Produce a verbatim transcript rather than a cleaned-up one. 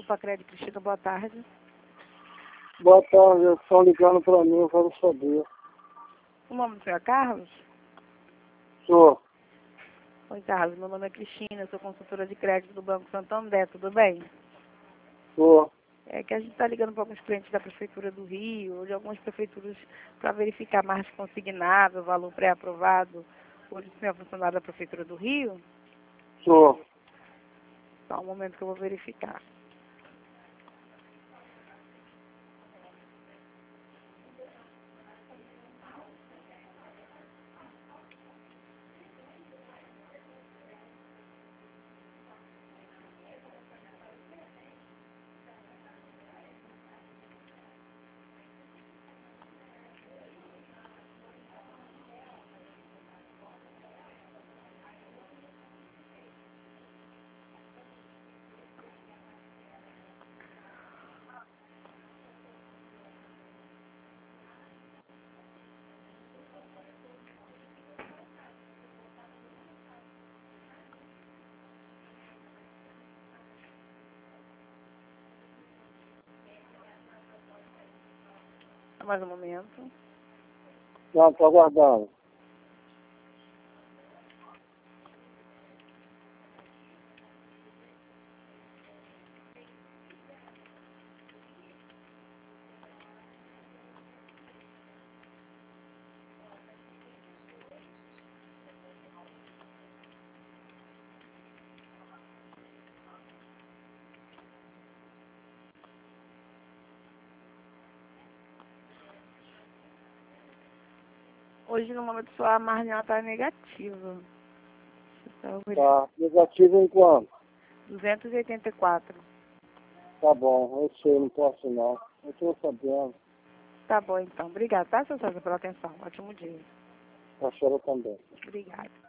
Grupo Acred Cristina, boa tarde. Boa tarde, estão ligando para mim, eu quero saber. O nome do senhor é Carlos? Sou. Oi, Carlos, meu nome é Cristina, sou consultora de crédito do Banco Santander, tudo bem? Sou. É que a gente está ligando para alguns clientes da Prefeitura do Rio, ou de algumas prefeituras, para verificar margem consignável, valor pré-aprovado. Hoje o senhor é funcionário da Prefeitura do Rio? Sou. Só um momento que eu vou verificar. Mais um momento. Não, estou aguardando. Hoje, no momento, sua margem está negativa. Tá. Negativo em quanto? duzentos e oitenta e quatro. Tá bom, eu sei, não posso não. Eu estou sabendo. Tá bom, então. Obrigada, tá, seu César, pela atenção. Ótimo dia. A senhora também. Obrigada.